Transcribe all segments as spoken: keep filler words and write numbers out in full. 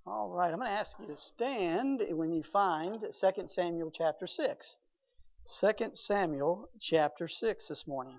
All right, I'm going to ask you to stand when you find Second Samuel chapter six. Second Samuel chapter six this morning.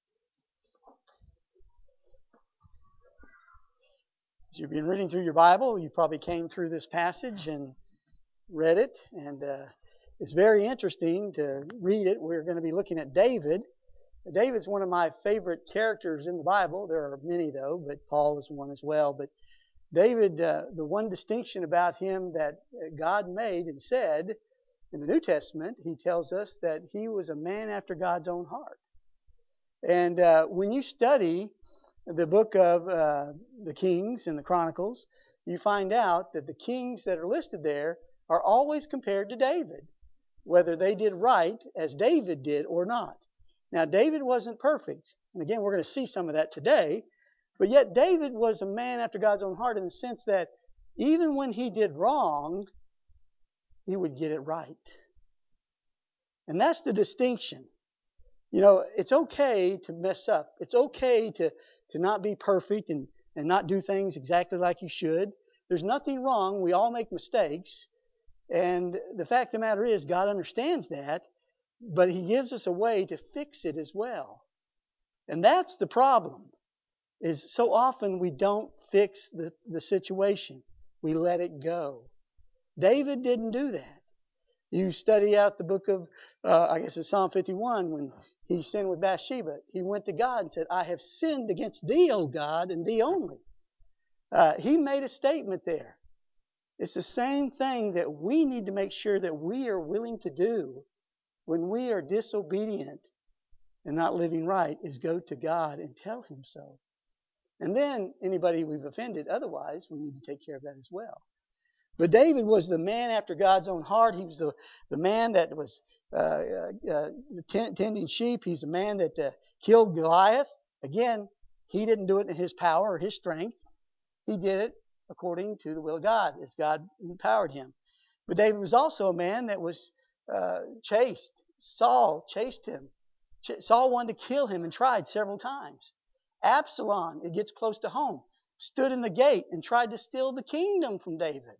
As you've been reading through your Bible, you probably came through this passage and read it, and uh, it's very interesting to read it. We're going to be looking at David. David's one of my favorite characters in the Bible. There are many, though, but Paul is one as well. But David, uh, the one distinction about him that God made and said in the New Testament, he tells us that he was a man after God's own heart. And uh, when you study the book of uh, the Kings and the Chronicles, you find out that the kings that are listed there are always compared to David, whether they did right as David did or not. Now, David wasn't perfect. And again, we're going to see some of that today. But yet David was a man after God's own heart in the sense that even when he did wrong, he would get it right. And that's the distinction. You know, it's okay to mess up. It's okay to, to not be perfect and, and not do things exactly like you should. There's nothing wrong. We all make mistakes. And the fact of the matter is, God understands that, but He gives us a way to fix it as well. And that's the problem. Is so often we don't fix the, the situation. We let it go. David didn't do that. You study out the book of, uh, I guess it's Psalm fifty-one, when he sinned with Bathsheba. He went to God and said, I have sinned against thee, O God, and thee only. Uh, he made a statement there. It's the same thing that we need to make sure that we are willing to do when we are disobedient and not living right, is go to God and tell Him so. And then anybody we've offended otherwise, we need to take care of that as well. But David was the man after God's own heart. He was the, the man that was uh, uh, tending sheep. He's the man that uh, killed Goliath. Again, he didn't do it in his power or his strength. He did it according to the will of God, as God empowered him. But David was also a man that was uh, chased. Saul chased him. Ch- Saul wanted to kill him and tried several times. Absalom, it gets close to home, stood in the gate and tried to steal the kingdom from David.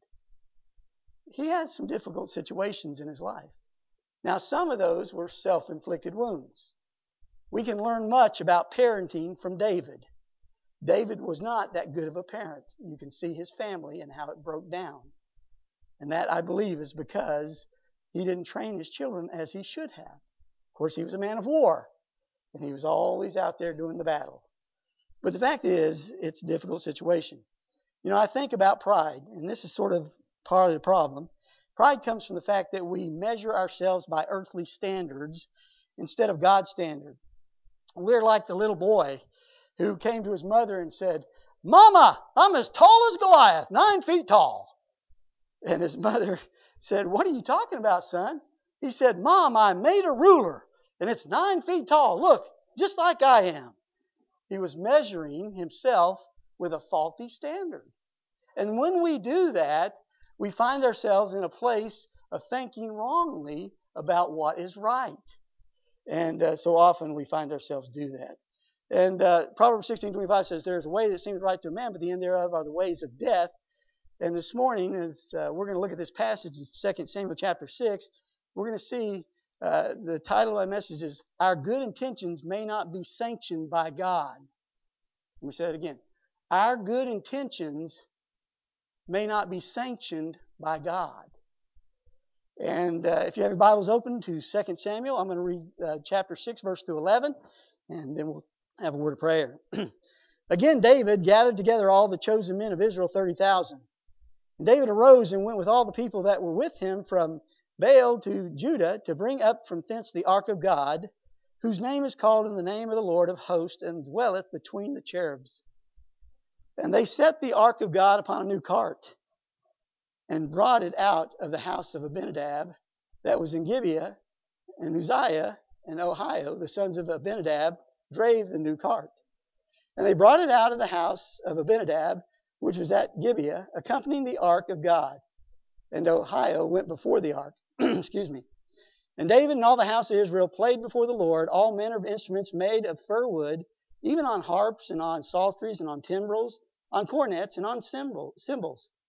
He had some difficult situations in his life. Now, some of those were self-inflicted wounds. We can learn much about parenting from David. David was not that good of a parent. You can see his family and how it broke down. And that, I believe, is because he didn't train his children as he should have. Of course, he was a man of war, and he was always out there doing the battle. But the fact is, it's a difficult situation. You know, I think about pride, and this is sort of part of the problem. Pride comes from the fact that we measure ourselves by earthly standards instead of God's standard. We're like the little boy who came to his mother and said, Mama, I'm as tall as Goliath, nine feet tall. And his mother said, What are you talking about, son? He said, Mom, I made a ruler, and it's nine feet tall. Look, just like I am. He was measuring himself with a faulty standard. And when we do that, we find ourselves in a place of thinking wrongly about what is right. And uh, so often we find ourselves do that. And uh, Proverbs sixteen twenty-five says, There is a way that seems right to a man, but the end thereof are the ways of death. And this morning, as uh, we're going to look at this passage in Second Samuel chapter six, we're going to see uh, the title of my message is, Our Good Intentions May Not Be Sanctioned by God. Let me say that again. Our good intentions may not be sanctioned by God. And uh, if you have your Bibles open to Second Samuel, I'm going to read uh, chapter six, verse through eleven, and then we'll have a word of prayer. Again, David gathered together all the chosen men of Israel, thirty thousand. And David arose and went with all the people that were with him from Baal to Judah to bring up from thence the ark of God, whose name is called in the name of the Lord of hosts, and dwelleth between the cherubs. And they set the ark of God upon a new cart, and brought it out of the house of Abinadab that was in Gibeah, and Uzziah and Ohio, the sons of Abinadab, drave the new cart. And they brought it out of the house of Abinadab, which was at Gibeah, accompanying the ark of God. And Ohio went before the ark. Excuse me. And David and all the house of Israel played before the Lord all manner of instruments made of fir wood, even on harps and on psalteries and on timbrels, on cornets and on cymbals.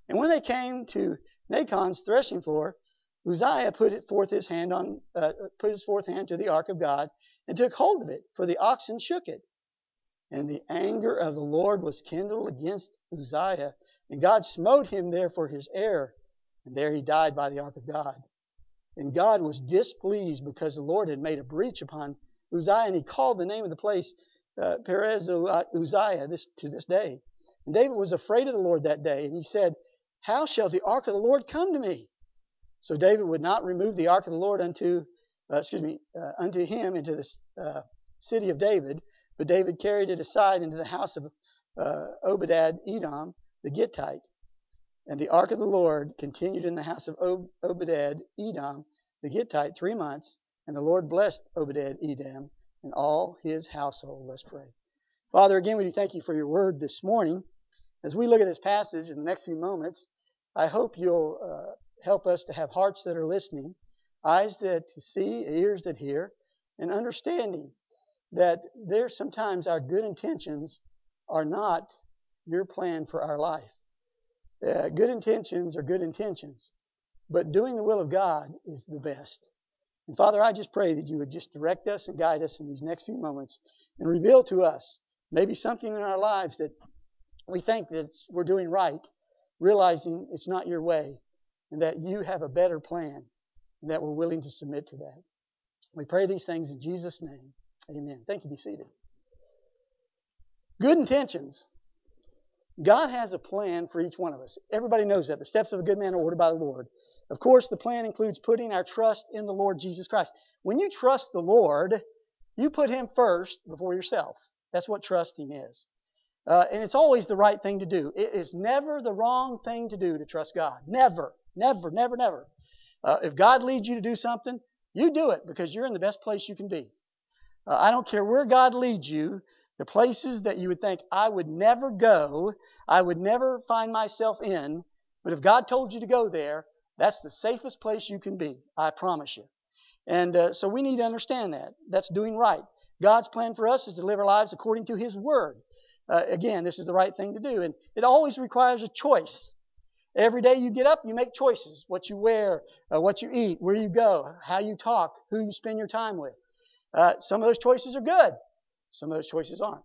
And when they came to Nachon's threshing floor, Uzziah put forth his hand on, uh, put his fourth hand to the ark of God and took hold of it, for the oxen shook it. And the anger of the Lord was kindled against Uzziah, and God smote him there for his error, and there he died by the ark of God. And God was displeased because the Lord had made a breach upon Uzziah, and he called the name of the place uh, Perez Uzziah this, to this day. And David was afraid of the Lord that day, and he said, how shall the ark of the Lord come to me? So David would not remove the ark of the Lord unto, uh, excuse me, uh, unto him into the uh, city of David, but David carried it aside into the house of uh, Obed Edom the Gittite. And the ark of the Lord continued in the house of Obed Edom the Gittite three months, and the Lord blessed Obed Edom and all his household. Let's pray. Father, again, we do thank you for your word this morning. As we look at this passage in the next few moments, I hope you'll uh, help us to have hearts that are listening, eyes that see, ears that hear, and understanding that there's sometimes our good intentions are not your plan for our life. Uh, good intentions are good intentions, but doing the will of God is the best. And Father, I just pray that you would just direct us and guide us in these next few moments and reveal to us maybe something in our lives that we think that we're doing right, realizing it's not your way and that you have a better plan and that we're willing to submit to that. We pray these things in Jesus' name. Amen. Thank you. Be seated. Good intentions. God has a plan for each one of us. Everybody knows that. The steps of a good man are ordered by the Lord. Of course, the plan includes putting our trust in the Lord Jesus Christ. When you trust the Lord, you put Him first before yourself. That's what trusting is. Uh, and it's always the right thing to do. It is never the wrong thing to do to trust God. Never, never, never, never. Uh, if God leads you to do something, you do it because you're in the best place you can be. Uh, I don't care where God leads you, the places that you would think, I would never go, I would never find myself in, but if God told you to go there, that's the safest place you can be, I promise you. And uh, so we need to understand that. That's doing right. God's plan for us is to live our lives according to His Word. Uh, again, this is the right thing to do. And it always requires a choice. Every day you get up, you make choices. What you wear, uh, what you eat, where you go, how you talk, who you spend your time with. Uh, some of those choices are good. Some of those choices aren't.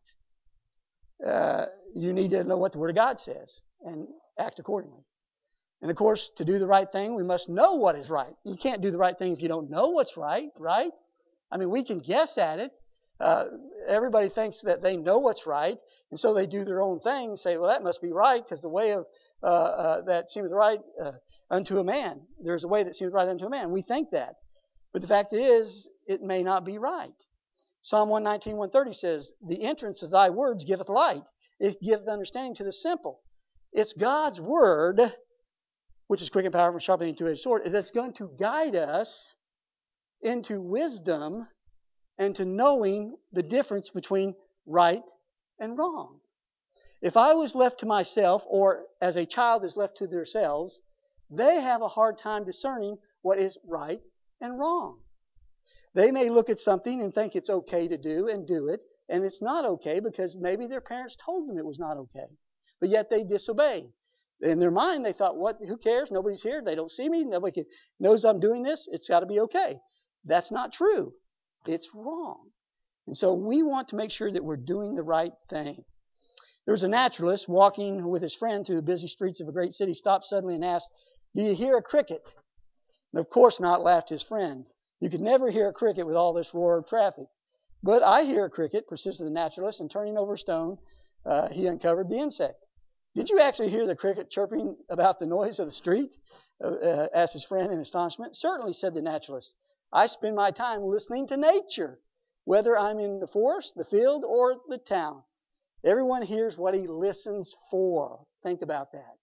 Uh, you need to know what the Word of God says and act accordingly. And of course, to do the right thing, we must know what is right. You can't do the right thing if you don't know what's right, right? I mean, we can guess at it. Uh, everybody thinks that they know what's right, and so they do their own thing and say, well, that must be right because the way of uh, uh, that seems right uh, unto a man. There's a way that seems right unto a man. We think that. But the fact is, it may not be right. Psalm one nineteen, one thirty says, the entrance of thy words giveth light. It giveth understanding to the simple. It's God's word, which is quick and powerful, sharper than a two-edged sword, that's going to guide us into wisdom and to knowing the difference between right and wrong. If I was left to myself, or as a child is left to themselves, they have a hard time discerning what is right and wrong. They may look at something and think it's okay to do and do it, and it's not okay because maybe their parents told them it was not okay. But yet they disobey. In their mind, they thought, "What? Who cares? Nobody's here. They don't see me. Nobody knows I'm doing this. It's got to be okay." That's not true. It's wrong. And so we want to make sure that we're doing the right thing. There was a naturalist walking with his friend through the busy streets of a great city, stopped suddenly and asked, "Do you hear a cricket?" And of course not, laughed his friend. "You could never hear a cricket with all this roar of traffic." "But I hear a cricket," persisted the naturalist, and turning over a stone, uh, he uncovered the insect. "Did you actually hear the cricket chirping about the noise of the street?" Uh, uh, asked his friend in astonishment. "Certainly," said the naturalist. "I spend my time listening to nature, whether I'm in the forest, the field, or the town." Everyone hears what he listens for. Think about that.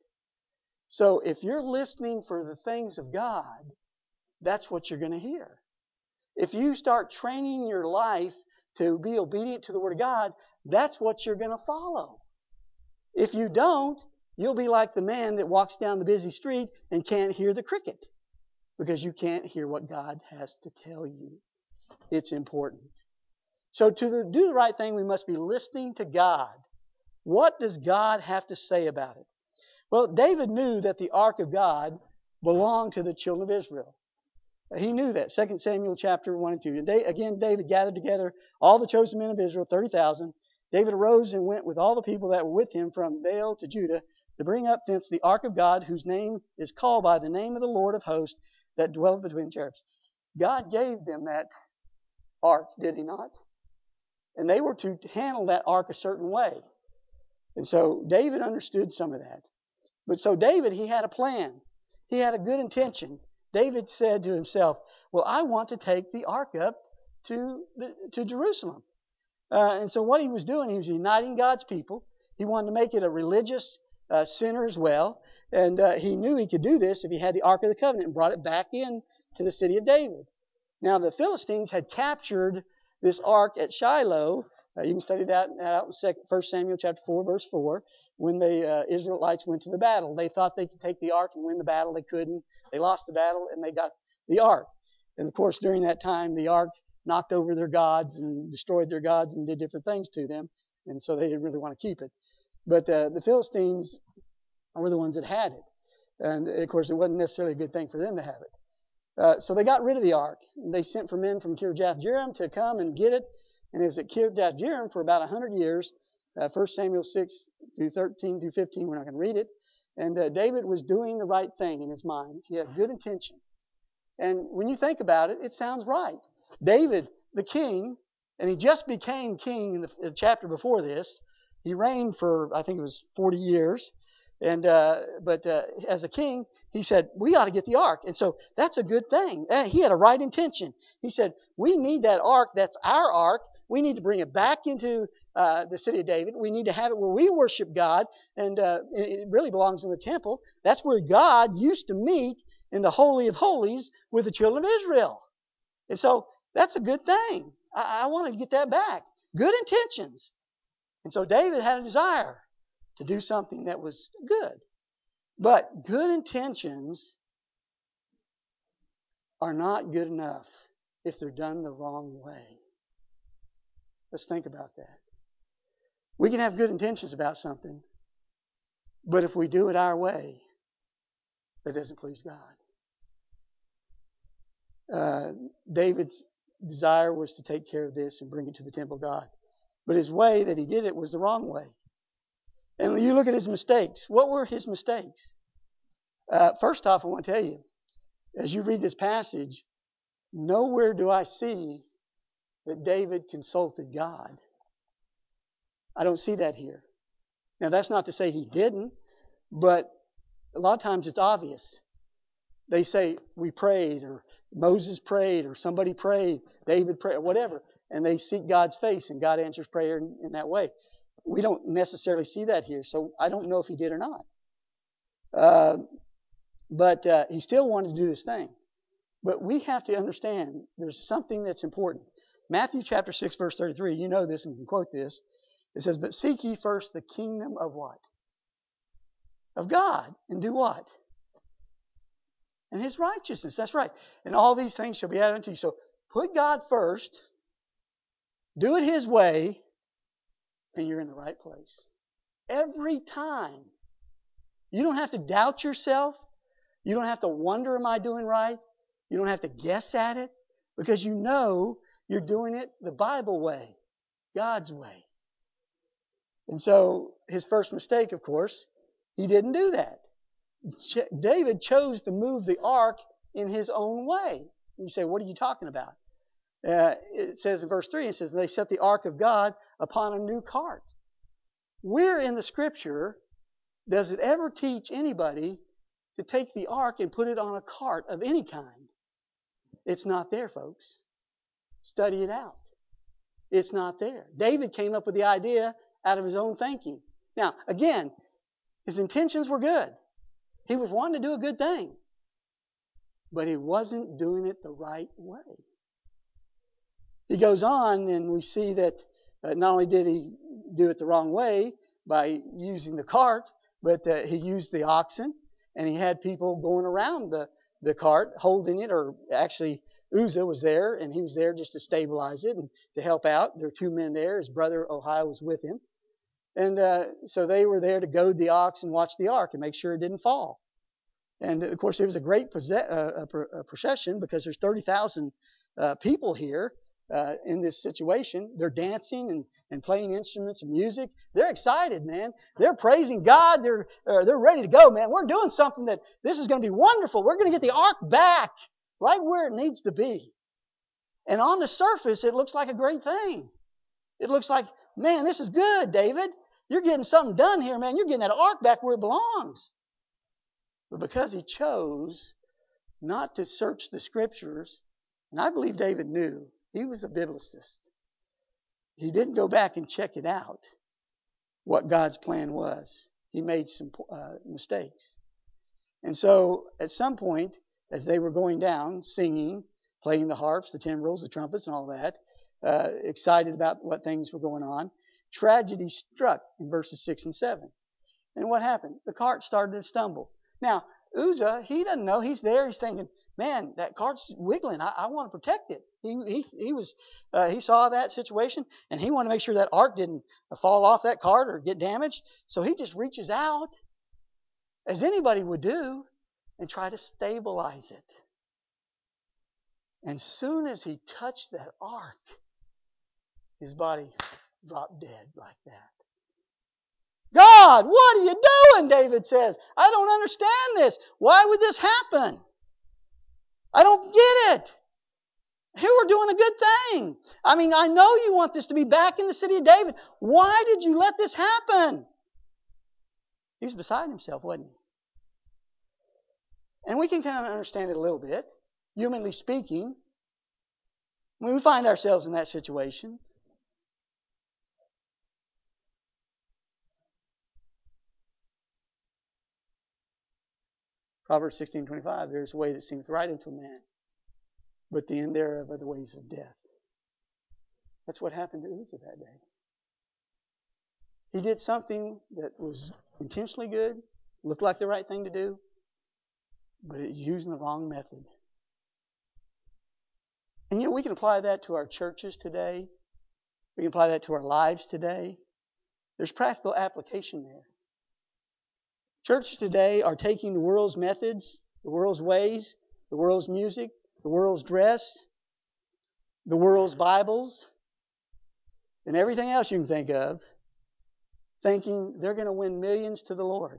So if you're listening for the things of God, that's what you're going to hear. If you start training your life to be obedient to the Word of God, that's what you're going to follow. If you don't, you'll be like the man that walks down the busy street and can't hear the cricket because you can't hear what God has to tell you. It's important. So to the, do the right thing, we must be listening to God. What does God have to say about it? Well, David knew that the ark of God belonged to the children of Israel. He knew that. Second Samuel chapter one and two. And they, again, David gathered together all the chosen men of Israel, thirty thousand. David arose and went with all the people that were with him from Baal to Judah to bring up thence the ark of God, whose name is called by the name of the Lord of hosts, that dwelleth between cherubs. God gave them that ark, did he not? And they were to handle that ark a certain way. And so David understood some of that. But so David, he had a plan. He had a good intention. David said to himself, well, I want to take the ark up to, the, to Jerusalem. Uh, and so what he was doing, he was uniting God's people. He wanted to make it a religious uh, center as well. And uh, he knew he could do this if he had the Ark of the Covenant and brought it back in to the city of David. Now, the Philistines had captured this ark at Shiloh. Uh, you can study that out in First Samuel chapter four, verse four, when the uh, Israelites went to the battle. They thought they could take the ark and win the battle. They couldn't. They lost the battle, and they got the ark. And, of course, during that time, the ark knocked over their gods and destroyed their gods and did different things to them. And so they didn't really want to keep it. But uh, the Philistines were the ones that had it. And, of course, it wasn't necessarily a good thing for them to have it. Uh, so they got rid of the ark. They sent for men from Kirjath-jearim to come and get it. And it was at Kirjath-jearim for about one hundred years. Uh, First Samuel six through thirteen through fifteen, we're not going to read it. And uh, David was doing the right thing in his mind. He had good intention. And when you think about it, it sounds right. David, the king, and he just became king in the, the chapter before this. He reigned for, I think it was forty years. And uh, but uh, as a king, he said, we ought to get the ark. And so that's a good thing. Uh, he had a right intention. He said, we need that ark. That's our ark. We need to bring it back into uh, the city of David. We need to have it where we worship God. And uh, it really belongs in the temple. That's where God used to meet in the Holy of Holies with the children of Israel. And so that's a good thing. I, I wanted to get that back. Good intentions. And so David had a desire to do something that was good. But good intentions are not good enough if they're done the wrong way. Let's think about that. We can have good intentions about something, but if we do it our way, that doesn't please God. Uh, David's desire was to take care of this and bring it to the temple of God. But his way that he did it was the wrong way. And when you look at his mistakes, what were his mistakes? Uh, first off, I want to tell you, as you read this passage, nowhere do I see that David consulted God. I don't see that here. Now, that's not to say he didn't, but a lot of times it's obvious. They say, we prayed, or Moses prayed, or somebody prayed, David prayed, or whatever, and they seek God's face, and God answers prayer in, in that way. We don't necessarily see that here, so I don't know if he did or not. Uh, but uh, he still wanted to do this thing. But we have to understand there's something that's important. Matthew chapter six, verse thirty-three, you know this and can quote this. It says, but seek ye first the kingdom of what? Of God. And do what? And His righteousness. That's right. And all these things shall be added unto you. So put God first, do it His way, and you're in the right place. Every time. You don't have to doubt yourself. You don't have to wonder, am I doing right? You don't have to guess at it, because you know you're doing it the Bible way, God's way. And so his first mistake, of course, he didn't do that. Ch- David chose to move the ark in his own way. You say, what are you talking about? Uh, it says in verse three, it says, they set the ark of God upon a new cart. Where in the Scripture does it ever teach anybody to take the ark and put it on a cart of any kind? It's not there, folks. Study it out. It's not there. David came up with the idea out of his own thinking. Now, again, his intentions were good. He was wanting to do a good thing. But he wasn't doing it the right way. He goes on, and we see that uh, not only did he do it the wrong way by using the cart, but uh, he used the oxen, and he had people going around the, the cart holding it, or actually Uzzah was there, and he was there just to stabilize it and to help out. There were two men there. His brother Ohio was with him. And uh, so they were there to goad the ox and watch the ark and make sure it didn't fall. And of course, it was a great uh, procession because there's thirty thousand uh, people here uh, in this situation. They're dancing and, and playing instruments and music. They're excited, man. They're praising God. They're uh, they're ready to go, man. We're doing something that this is going to be wonderful. We're going to get the ark back right where it needs to be. And on the surface, it looks like a great thing. It looks like, man, this is good, David. You're getting something done here, man. You're getting that ark back where it belongs. But because he chose not to search the Scriptures, and I believe David knew, he was a biblicist. He didn't go back and check it out, what God's plan was. He made some uh, mistakes. And so at some point, as they were going down, singing, playing the harps, the timbrels, the trumpets, and all that, uh, excited about what things were going on, tragedy struck in verses six and seven. And what happened? The cart started to stumble. Now, Uzzah, he doesn't know. He's there. He's thinking, man, that cart's wiggling. I, I want to protect it. He he, he was uh, he saw that situation, and he wanted to make sure that ark didn't fall off that cart or get damaged. So he just reaches out, as anybody would do, and try to stabilize it. And soon as he touched that ark, his body dropped dead like that. God, what are you doing? David says. I don't understand this. Why would this happen? I don't get it. Here we're doing a good thing. I mean, I know you want this to be back in the city of David. Why did you let this happen? He was beside himself, wasn't he? And we can kind of understand it a little bit, humanly speaking, when we find ourselves in that situation. Proverbs sixteen twenty-five, there's a way that seemeth right unto a man, but the end thereof are the ways of death. That's what happened to Uzzah that day. He did something that was intentionally good, looked like the right thing to do, but it was using the wrong method. And you know, we can apply that to our churches today. We can apply that to our lives today. There's practical application there. Churches today are taking the world's methods, the world's ways, the world's music, the world's dress, the world's Bibles, and everything else you can think of, thinking they're going to win millions to the Lord.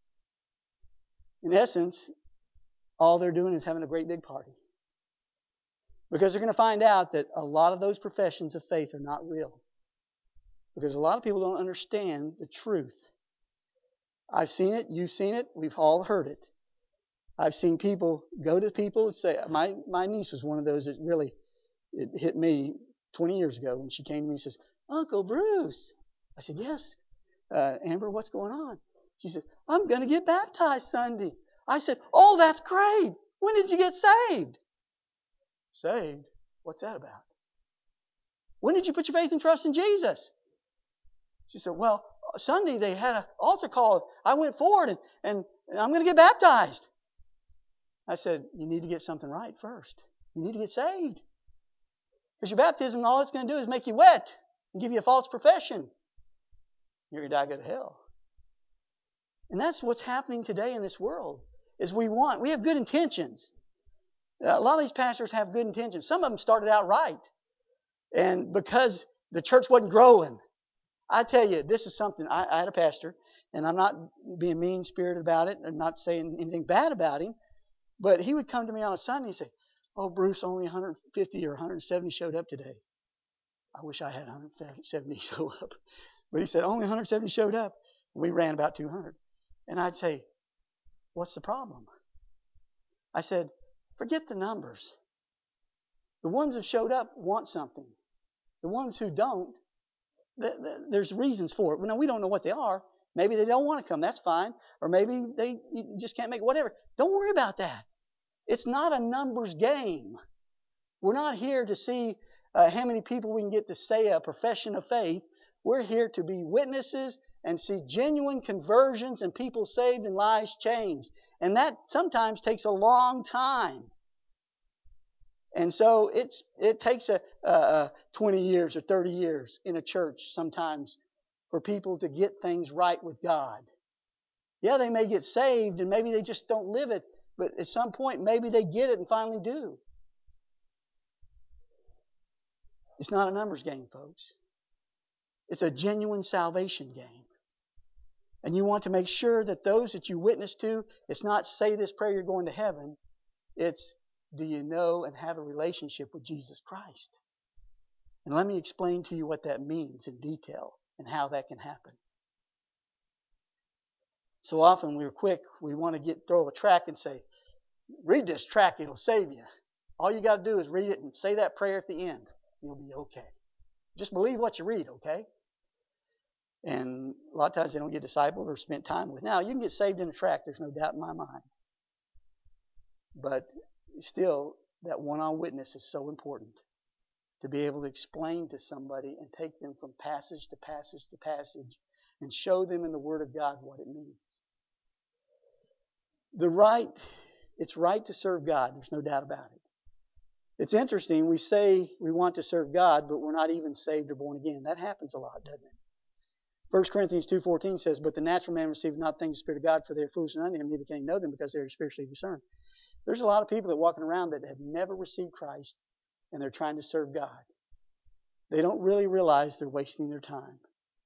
In essence, all they're doing is having a great big party. Because they're going to find out that a lot of those professions of faith are not real. Because a lot of people don't understand the truth. I've seen it, you've seen it, we've all heard it. I've seen people go to people and say, my, my niece was one of those that really, it hit me twenty years ago when she came to me and says, Uncle Bruce. I said, yes. Uh, Amber, what's going on? She said, I'm going to get baptized Sunday. I said, oh, that's great. When did you get saved? Saved? What's that about? When did you put your faith and trust in Jesus? She said, well, Sunday they had an altar call. I went forward and, and I'm going to get baptized. I said, you need to get something right first. You need to get saved. Because your baptism, all it's going to do is make you wet and give you a false profession. You're going to die and go to hell. And that's what's happening today in this world, is we want, we have good intentions. A lot of these pastors have good intentions. Some of them started out right. And because the church wasn't growing, I tell you, this is something, I, I had a pastor, and I'm not being mean-spirited about it, and not saying anything bad about him, but he would come to me on a Sunday and say, oh, Bruce, only one hundred fifty or one hundred seventy showed up today. I wish I had one hundred seventy show up. But he said, only one hundred seventy showed up. We ran about two hundred. And I'd say, what's the problem? I said, forget the numbers. The ones who showed up want something. The ones who don't, there's reasons for it. Now, we don't know what they are. Maybe they don't want to come. That's fine. Or maybe they just can't make it. Whatever. Don't worry about that. It's not a numbers game. We're not here to see uh, how many people we can get to say a profession of faith. We're here to be witnesses and see genuine conversions and people saved and lives changed. And that sometimes takes a long time. And so it's it takes a, a, a twenty years or thirty years in a church sometimes for people to get things right with God. Yeah, they may get saved and maybe they just don't live it, but at some point maybe they get it and finally do. It's not a numbers game, folks. It's a genuine salvation game. And you want to make sure that those that you witness to, it's not say this prayer you're going to heaven. It's do you know and have a relationship with Jesus Christ? And let me explain to you what that means in detail and how that can happen. So often we're quick, we want to get throw a tract and say, read this tract, it'll save you. All you got to do is read it and say that prayer at the end. You'll be okay. Just believe what you read, okay? And a lot of times they don't get discipled or spent time with. Now, you can get saved in a tract, there's no doubt in my mind. But still, that one-on witness is so important. To be able to explain to somebody and take them from passage to passage to passage and show them in the Word of God what it means. The right, it's right to serve God. There's no doubt about it. It's interesting. We say we want to serve God, but we're not even saved or born again. That happens a lot, doesn't it? First Corinthians two fourteen says, but the natural man receiveth not things of the Spirit of God, for they are foolish unto him, neither can he know them because they are spiritually discerned. There's a lot of people that are walking around that have never received Christ, and they're trying to serve God. They don't really realize they're wasting their time.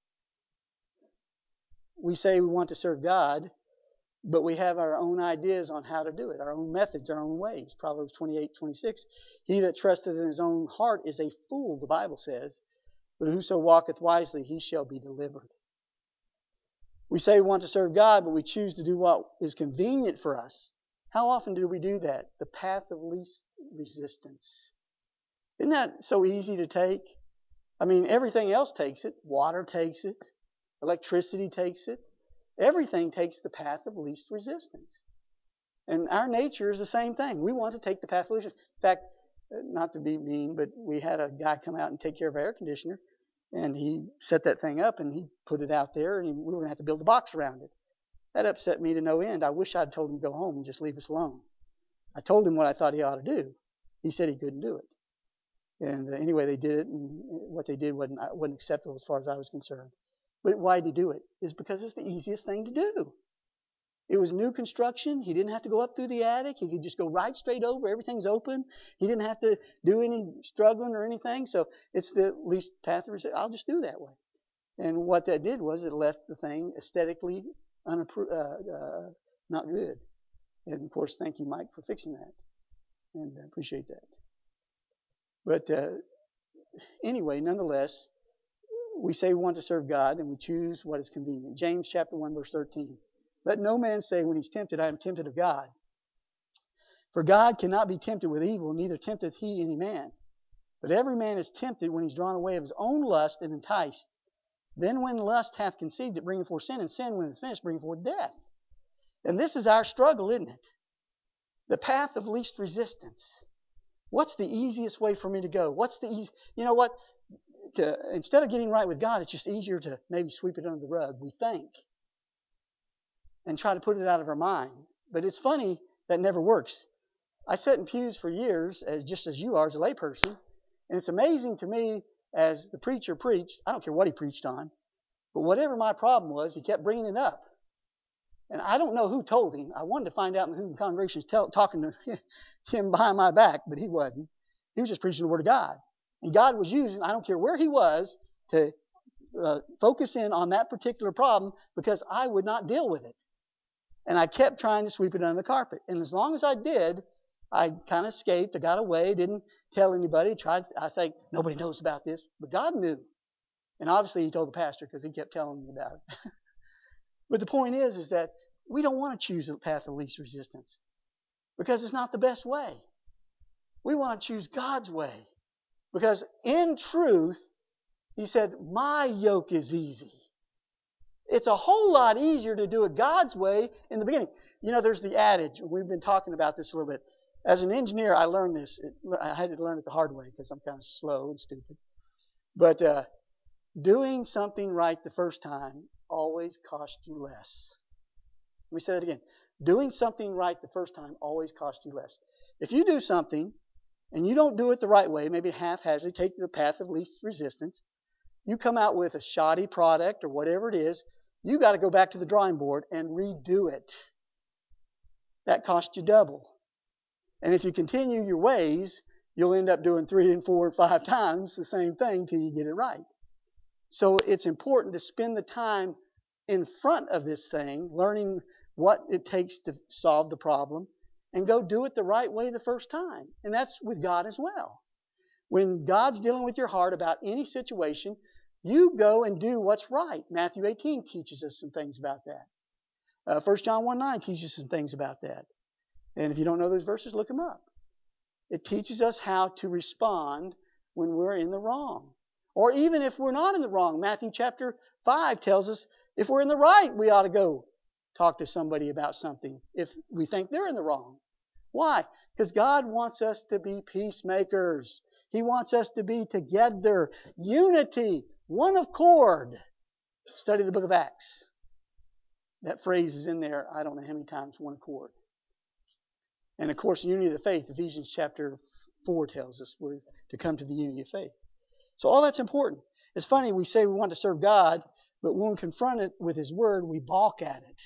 We say we want to serve God, but we have our own ideas on how to do it, our own methods, our own ways. Proverbs twenty-eight twenty-six. He that trusteth in his own heart is a fool, the Bible says, but whoso walketh wisely, he shall be delivered. We say we want to serve God, but we choose to do what is convenient for us. How often do we do that? The path of least resistance. Isn't that so easy to take? I mean, everything else takes it. Water takes it. Electricity takes it. Everything takes the path of least resistance. And our nature is the same thing. We want to take the path of least resistance. In fact, not to be mean, but we had a guy come out and take care of our air conditioner. And he set that thing up and he put it out there and we were going to have to build a box around it. That upset me to no end. I wish I'd told him to go home and just leave us alone. I told him what I thought he ought to do. He said he couldn't do it. And uh, anyway, they did it, and what they did wasn't, wasn't acceptable as far as I was concerned. But why did he do it? Is because it's the easiest thing to do. It was new construction. He didn't have to go up through the attic. He could just go right straight over. Everything's open. He didn't have to do any struggling or anything. So it's the least path of resistance. I'll just do it that way. And what that did was it left the thing aesthetically unappro- uh, uh, not good. And of course, thank you, Mike, for fixing that. And I appreciate that. But uh, anyway, nonetheless, we say we want to serve God and we choose what is convenient. James chapter one, verse thirteen. Let no man say when he's tempted, I am tempted of God. For God cannot be tempted with evil, neither tempteth he any man. But every man is tempted when he's drawn away of his own lust and enticed. Then when lust hath conceived, it bringeth forth sin, and sin, when it is finished, bringeth forth death. And this is our struggle, isn't it? The path of least resistance. What's the easiest way for me to go? What's the easy? You know what? To, instead of getting right with God, it's just easier to maybe sweep it under the rug. We think. And try to put it out of our mind. But it's funny, that never works. I sat in pews for years, as just as you are, as a layperson, and it's amazing to me as the preacher preached, I don't care what he preached on, but whatever my problem was, he kept bringing it up. And I don't know who told him. I wanted to find out who in the congregation was tell, talking to him behind my back, but he wasn't. He was just preaching the Word of God. And God was using, I don't care where he was, to uh, focus in on that particular problem because I would not deal with it. And I kept trying to sweep it under the carpet. And as long as I did, I kind of escaped. I got away. Didn't tell anybody. Tried. I think nobody knows about this. But God knew. And obviously he told the pastor because he kept telling me about it. But the point is, is that we don't want to choose the path of least resistance because it's not the best way. We want to choose God's way. Because in truth, he said, my yoke is easy. It's a whole lot easier to do it God's way in the beginning. You know, there's the adage. We've been talking about this a little bit. As an engineer, I learned this. I had to learn it the hard way because I'm kind of slow and stupid. But uh, doing something right the first time always costs you less. Let me say that again. Doing something right the first time always costs you less. If you do something and you don't do it the right way, maybe haphazardly, take the path of least resistance, You come out with a shoddy product or whatever it is, you got to go back to the drawing board and redo it. That costs you double. And if you continue your ways, you'll end up doing three and four and five times the same thing till you get it right. So it's important to spend the time in front of this thing, learning what it takes to solve the problem, and go do it the right way the first time. And that's with God as well. When God's dealing with your heart about any situation, you go and do what's right. Matthew eighteen teaches us some things about that. Uh, First John one nine teaches some things about that. And if you don't know those verses, look them up. It teaches us how to respond when we're in the wrong. Or even if we're not in the wrong. Matthew chapter five tells us if we're in the right, we ought to go talk to somebody about something if we think they're in the wrong. Why? Because God wants us to be peacemakers. He wants us to be together. Unity. One accord. Study the book of Acts. That phrase is in there, I don't know how many times, one accord. And of course, unity of the faith, Ephesians chapter four tells us we're to come to the unity of faith. So all that's important. It's funny, we say we want to serve God, but when we confront it with His Word, we balk at it.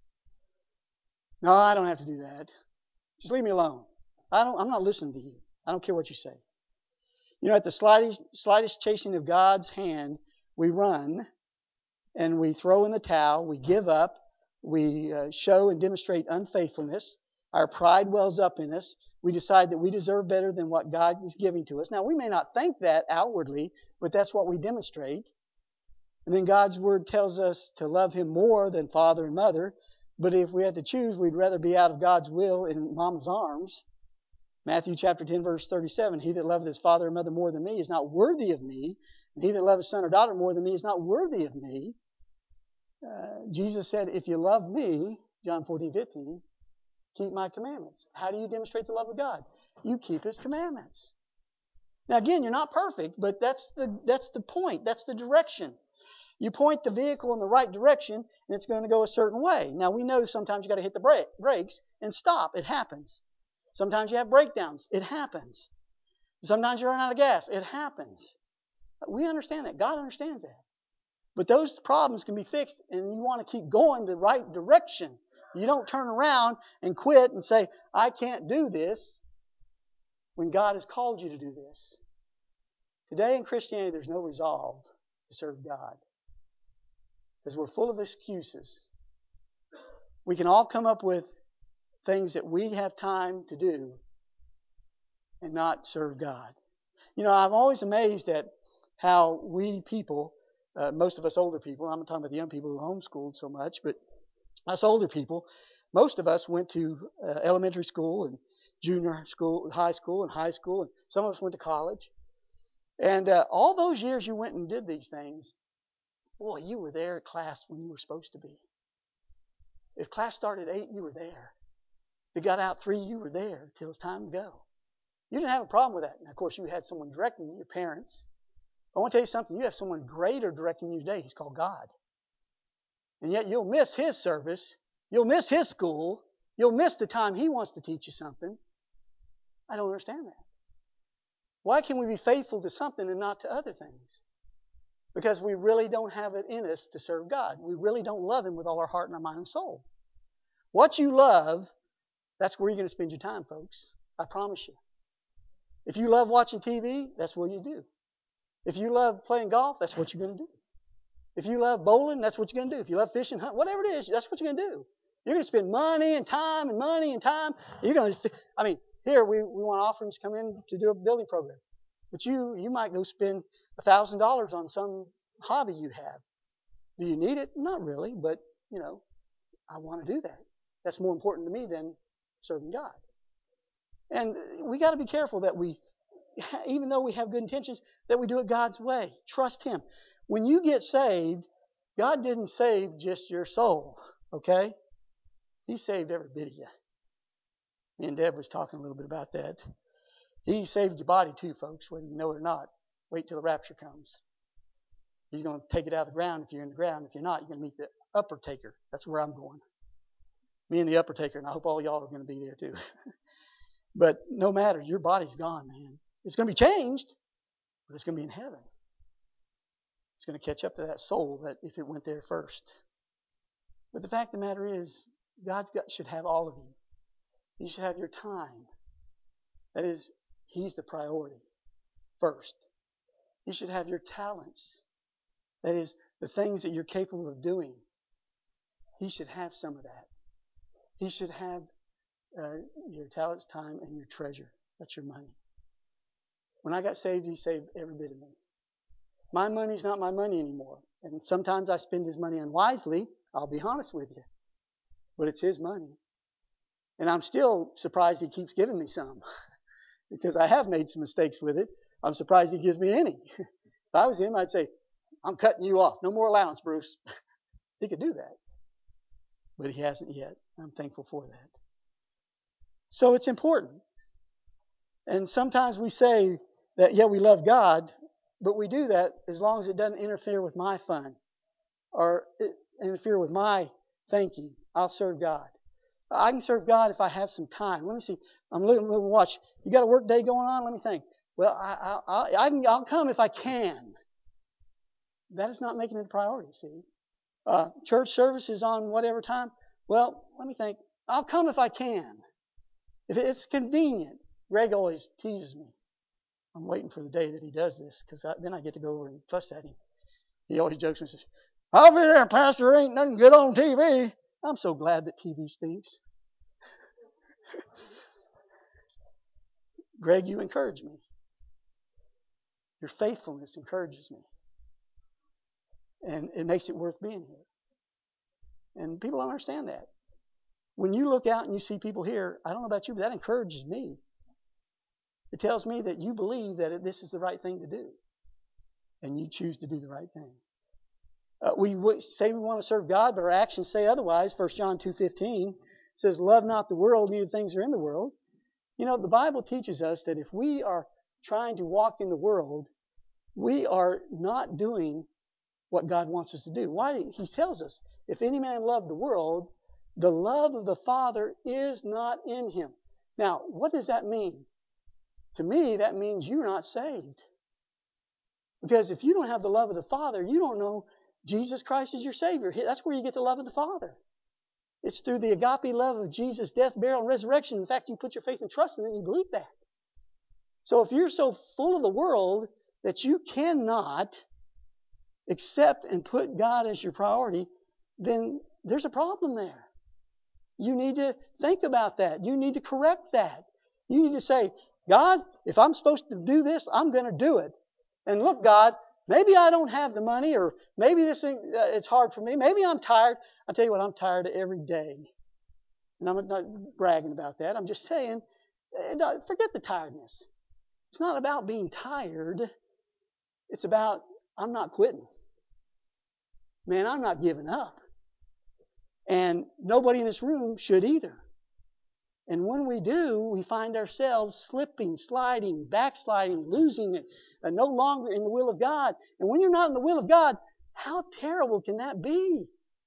No, I don't have to do that. Just leave me alone. I don't, I'm not listening to you. I don't care what you say. You know, at the slightest, slightest chasing of God's hand, we run and we throw in the towel, we give up, we uh, show and demonstrate unfaithfulness. Our pride wells up in us. We decide that we deserve better than what God is giving to us. Now, we may not think that outwardly, but that's what we demonstrate. And then God's Word tells us to love Him more than father and mother. But if we had to choose, we'd rather be out of God's will in Mama's arms. Matthew chapter ten, verse thirty-seven, He that loveth his father and mother more than me is not worthy of me. And he that loveth his son or daughter more than me is not worthy of me. Uh, Jesus said, if you love me, John fourteen, fifteen, keep my commandments. How do you demonstrate the love of God? You keep His commandments. Now again, you're not perfect, but that's the, that's the point. That's the direction. You point the vehicle in the right direction, and it's going to go a certain way. Now, we know sometimes you've got to hit the brake, brakes and stop. It happens. Sometimes you have breakdowns. It happens. Sometimes you run out of gas. It happens. We understand that. God understands that. But those problems can be fixed, and you want to keep going the right direction. You don't turn around and quit and say, I can't do this, when God has called you to do this. Today in Christianity, there's no resolve to serve God. Because we're full of excuses. We can all come up with things that we have time to do and not serve God. You know, I'm always amazed at how we people, uh, most of us older people, I'm not talking about the young people who are homeschooled so much, but us older people, most of us went to uh, elementary school and junior school, high school and high school, and some of us went to college. And uh, all those years you went and did these things, boy, you were there at class when you were supposed to be. If class started at eight, you were there. If it got out three, you were there till it's time to go. You didn't have a problem with that. And of course, you had someone directing you, your parents. I want to tell you something. You have someone greater directing you today. He's called God. And yet you'll miss His service. You'll miss His school. You'll miss the time He wants to teach you something. I don't understand that. Why can we be faithful to something and not to other things? Because we really don't have it in us to serve God. We really don't love Him with all our heart and our mind and soul. What you love, that's where you're going to spend your time, folks. I promise you. If you love watching T V, that's what you do. If you love playing golf, that's what you're going to do. If you love bowling, that's what you're going to do. If you love fishing, hunt, whatever it is, that's what you're going to do. You're going to spend money and time and money and time. You're going to, I mean, here we, we want offerings to come in to do a building program. But you you might go spend one thousand dollars on some hobby you have. Do you need it? Not really, but, you know, I want to do that. That's more important to me than serving God. And we got to be careful that we, even though we have good intentions, that we do it God's way. Trust Him. When you get saved, God didn't save just your soul, okay? He saved every bit of you. Me and Deb was talking a little bit about that. He saved your body too, folks, whether you know it or not. Wait till the rapture comes. He's going to take it out of the ground if you're in the ground. If you're not, you're going to meet the upper taker. That's where I'm going. Me and the upper taker, and I hope all y'all are going to be there too. But no matter, your body's gone, man. It's going to be changed, but it's going to be in heaven. It's going to catch up to that soul that if it went there first. But the fact of the matter is, God's got, should have all of you. He should have your time. That is, He's the priority first. He should have your talents. That is, the things that you're capable of doing. He should have some of that. He should have uh, your talents, time, and your treasure. That's your money. When I got saved, He saved every bit of me. My money's not my money anymore. And sometimes I spend His money unwisely. I'll be honest with you. But it's His money. And I'm still surprised He keeps giving me some. Because I have made some mistakes with it. I'm surprised He gives me any. If I was Him, I'd say, I'm cutting you off. No more allowance, Bruce. He could do that. But He hasn't yet. I'm thankful for that. So it's important. And sometimes we say that, yeah, we love God, but we do that as long as it doesn't interfere with my fun or interfere with my thinking. I'll serve God. I can serve God if I have some time. Let me see. I'm looking at watch. You got a work day going on? Let me think. Well, I, I, I can, I'll come if I can. That is not making it a priority, see. Uh, church service is on whatever time. Well, let me think. I'll come if I can. If it's convenient. Greg always teases me. I'm waiting for the day that he does this because then I get to go over and fuss at him. He always jokes and says, I'll be there, Pastor. Ain't nothing good on T V. I'm so glad that T V stinks. Greg, you encourage me. Your faithfulness encourages me. And it makes it worth being here. And people don't understand that. When you look out and you see people here, I don't know about you, but that encourages me. It tells me that you believe that this is the right thing to do. And you choose to do the right thing. Uh, we say we want to serve God, but our actions say otherwise. First John two fifteen says, love not the world, neither things are in the world. You know, the Bible teaches us that if we are trying to walk in the world, we are not doing what God wants us to do. Why? He tells us, if any man love the world, the love of the Father is not in him. Now, what does that mean? To me, that means you're not saved. Because if you don't have the love of the Father, you don't know Jesus Christ is your Savior. That's where you get the love of the Father. It's through the agape love of Jesus' death, burial, and resurrection. In fact, you put your faith and trust in it and you believe that. So if you're so full of the world that you cannot accept and put God as your priority, then there's a problem there. You need to think about that. You need to correct that. You need to say, God, if I'm supposed to do this, I'm going to do it. And look, God, maybe I don't have the money, or maybe this thing, uh, it's hard for me. Maybe I'm tired. I tell you what, I'm tired every day. And I'm not bragging about that. I'm just saying, forget the tiredness. It's not about being tired. It's about, I'm not quitting. Man, I'm not giving up. And nobody in this room should either. And when we do, we find ourselves slipping, sliding, backsliding, losing it, and no longer in the will of God. And when you're not in the will of God, how terrible can that be?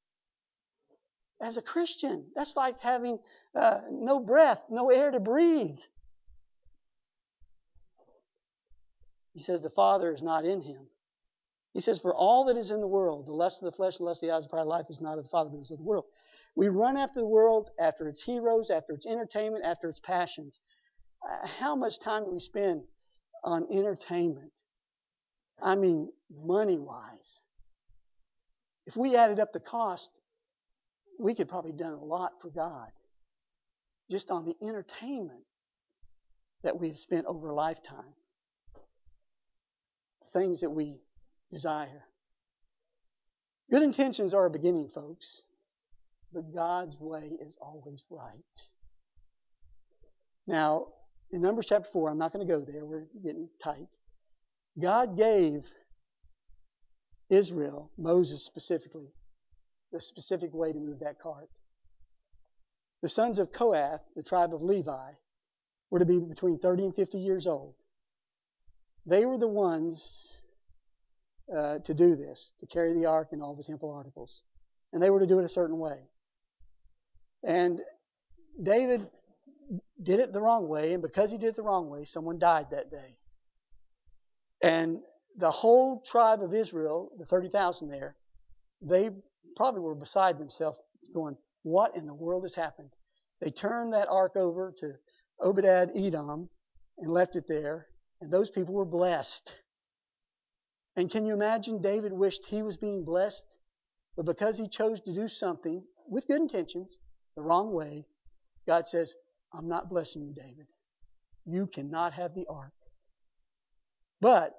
As a Christian, that's like having uh, no breath, no air to breathe. He says the Father is not in him. He says, for all that is in the world, the lust of the flesh, the lust of the eyes, the pride of life is not of the Father, but is of the world. We run after the world, after its heroes, after its entertainment, after its passions. Uh, how much time do we spend on entertainment? I mean, money-wise. If we added up the cost, we could probably have done a lot for God. Just on the entertainment that we've spent over a lifetime. Things that we desire. Good intentions are a beginning, folks. But God's way is always right. Now, in Numbers chapter four, I'm not going to go there. We're getting tight. God gave Israel, Moses specifically, the specific way to move that cart. The sons of Kohath, the tribe of Levi, were to be between thirty and fifty years old. They were the ones uh, to do this, to carry the ark and all the temple articles. And they were to do it a certain way. And David did it the wrong way, and because he did it the wrong way, someone died that day. And the whole tribe of Israel, the thirty thousand there, they probably were beside themselves going, what in the world has happened? They turned that ark over to Obed-Edom and left it there, and those people were blessed. And can you imagine David wished he was being blessed? But because he chose to do something with good intentions, the wrong way, God says, I'm not blessing you, David. You cannot have the ark. But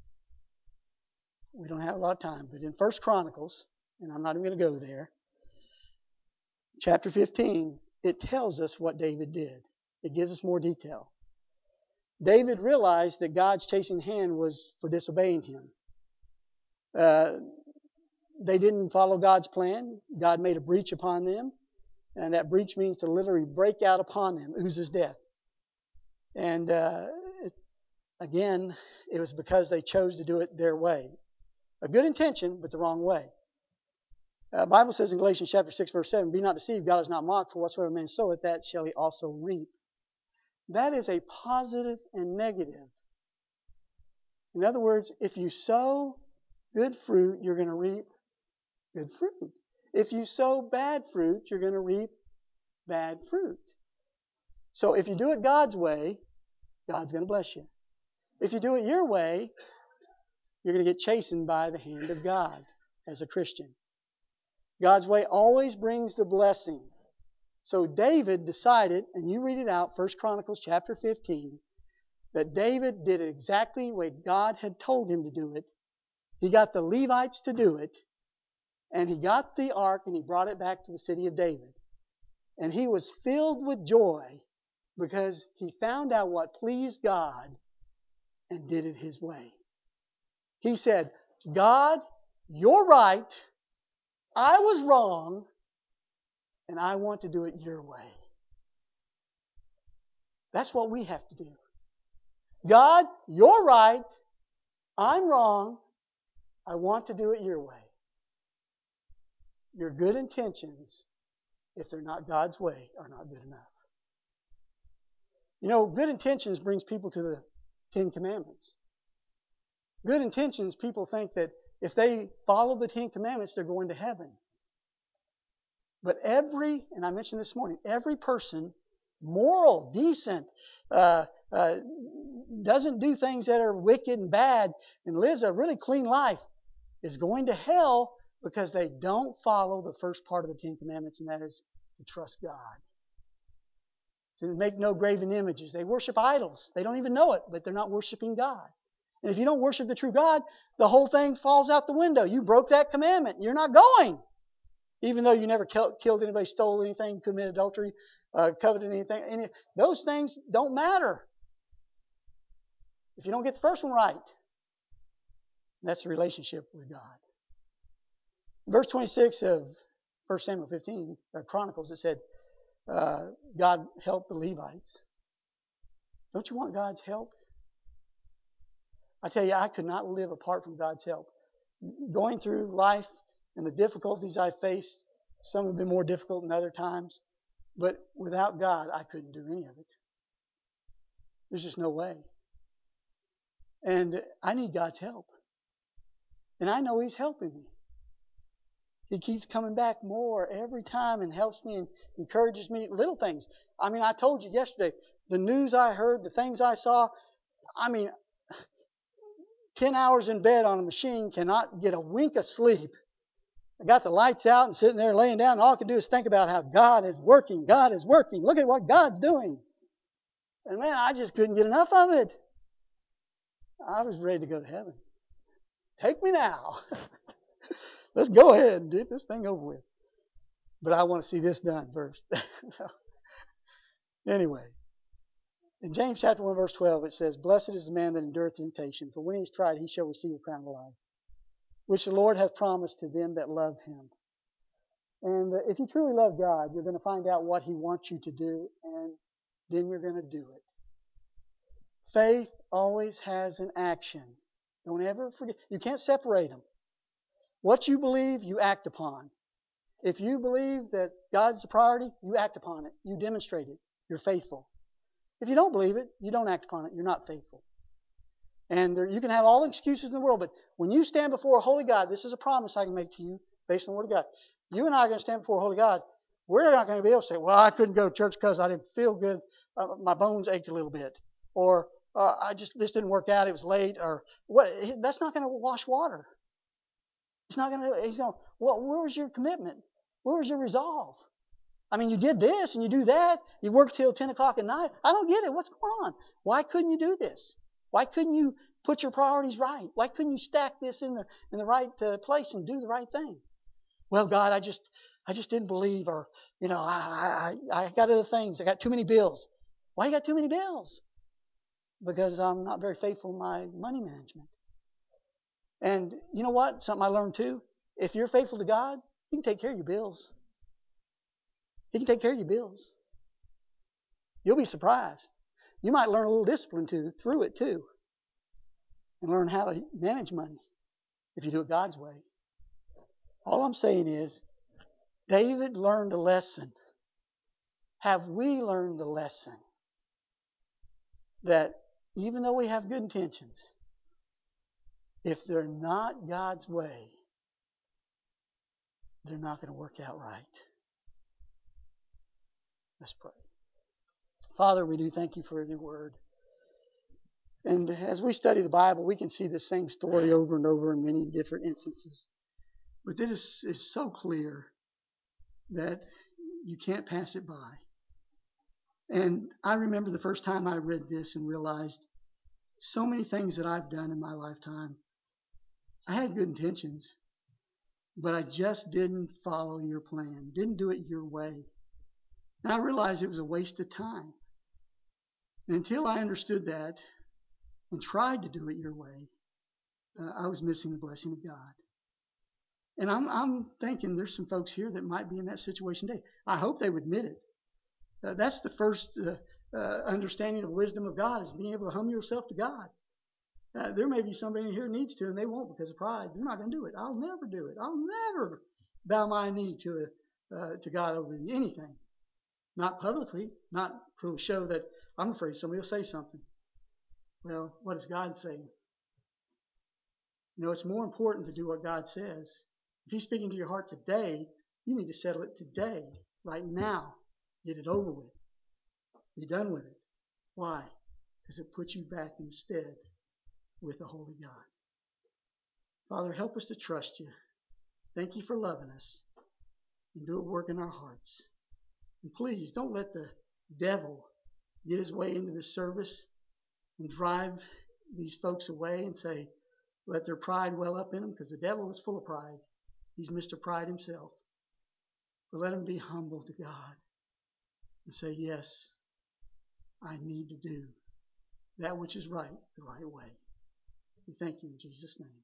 we don't have a lot of time, but in First Chronicles, and I'm not even going to go there, chapter fifteen, it tells us what David did. It gives us more detail. David realized that God's chasing hand was for disobeying him. Uh, they didn't follow God's plan. God made a breach upon them, and that breach means to literally break out upon them, Uzzah's death. And uh, it, again, it was because they chose to do it their way. A good intention, but the wrong way. The uh, Bible says in Galatians chapter six, verse seven, be not deceived, God is not mocked, for whatsoever man soweth, that shall he also reap. That is a positive and negative. In other words, if you sow good fruit, you're going to reap good fruit. If you sow bad fruit, you're going to reap bad fruit. So if you do it God's way, God's going to bless you. If you do it your way, you're going to get chastened by the hand of God as a Christian. God's way always brings the blessing. So David decided, and you read it out, First Chronicles chapter fifteen, that David did it exactly the way God had told him to do it. He got the Levites to do it, and he got the ark and he brought it back to the city of David. And he was filled with joy because he found out what pleased God and did it his way. He said, God, you're right. I was wrong, and I want to do it your way. That's what we have to do. God, you're right. I'm wrong. I want to do it your way. Your good intentions, if they're not God's way, are not good enough. You know, good intentions brings people to the Ten Commandments. Good intentions, people think that if they follow the Ten Commandments, they're going to heaven. But every, and I mentioned this morning, every person, moral, decent, uh, uh, doesn't do things that are wicked and bad, and lives a really clean life, is going to hell because they don't follow the first part of the Ten Commandments, and that is to trust God. To make no graven images. They worship idols. They don't even know it, but they're not worshiping God. And if you don't worship the true God, the whole thing falls out the window. You broke that commandment. You're not going. Even though you never killed anybody, stole anything, committed adultery, uh, coveted anything. Any, those things don't matter if you don't get the first one right. That's a relationship with God. Verse twenty-six of First Samuel fifteen, uh, Chronicles, it said, uh, God helped the Levites. Don't you want God's help? I tell you, I could not live apart from God's help. Going through life and the difficulties I faced, some have been more difficult than other times, but without God, I couldn't do any of it. There's just no way. And I need God's help. And I know He's helping me. He keeps coming back more every time and helps me and encourages me. Little things. I mean, I told you yesterday, the news I heard, the things I saw, I mean, ten hours in bed on a machine cannot get a wink of sleep. I got the lights out and sitting there laying down, and all I could do is think about how God is working. God is working. Look at what God's doing. And man, I just couldn't get enough of it. I was ready to go to heaven. Take me now. Let's go ahead and get this thing over with. But I want to see this done first. Anyway, in James chapter one, verse twelve, it says, Blessed is the man that endureth temptation, for when he is tried, he shall receive a crown of life, which the Lord hath promised to them that love him. And if you truly love God, you're going to find out what He wants you to do, and then you're going to do it. Faith always has an action. Don't ever forget. You can't separate them. What you believe, you act upon. If you believe that God's a priority, you act upon it. You demonstrate it. You're faithful. If you don't believe it, you don't act upon it. You're not faithful. And there, you can have all the excuses in the world, but when you stand before a holy God, this is a promise I can make to you based on the Word of God. You and I are going to stand before a holy God. We're not going to be able to say, well, I couldn't go to church because I didn't feel good. Uh, my bones ached a little bit. Or uh, I just this didn't work out. It was late. Or what? That's not going to wash water. It's not going to. He's going. Well, where was your commitment? Where was your resolve? I mean, you did this and you do that. You work till ten o'clock at night. I don't get it. What's going on? Why couldn't you do this? Why couldn't you put your priorities right? Why couldn't you stack this in the in the right uh, place and do the right thing? Well, God, I just I just didn't believe, or you know, I I I got other things. I got too many bills. Why you got too many bills? Because I'm not very faithful in my money management. And you know what? Something I learned too. If you're faithful to God, He can take care of your bills. He can take care of your bills. You'll be surprised. You might learn a little discipline too through it too, and learn how to manage money if you do it God's way. All I'm saying is, David learned a lesson. Have we learned the lesson that even though we have good intentions, if they're not God's way, they're not going to work out right? Let's pray. Father, we do thank you for your word. And as we study the Bible, we can see the same story over and over in many different instances. But it is, is so clear that you can't pass it by. And I remember the first time I read this and realized so many things that I've done in my lifetime. I had good intentions, but I just didn't follow your plan, didn't do it your way. And I realized it was a waste of time. And until I understood that and tried to do it your way, uh, I was missing the blessing of God. And I'm, I'm thinking there's some folks here that might be in that situation today. I hope they would admit it. Uh, that's the first uh, uh, understanding of wisdom of God, is being able to humble yourself to God. Uh, there may be somebody here who needs to, and they won't because of pride. They're not going to do it. I'll never do it. I'll never bow my knee to a, uh, to God over anything. Not publicly, not to show that I'm afraid somebody will say something. Well, what does God say? You know, it's more important to do what God says. If He's speaking to your heart today, you need to settle it today, right now. Get it over with. Be done with it. Why? Because it puts you back instead with the Holy God. Father, help us to trust you. Thank you for loving us, and do a work in our hearts. And please don't let the devil get his way into this service and drive these folks away and say, let their pride well up in them, because the devil is full of pride. He's Mister Pride himself. But let him be humble to God and say, yes, I need to do that which is right the right way. We thank you in Jesus' name.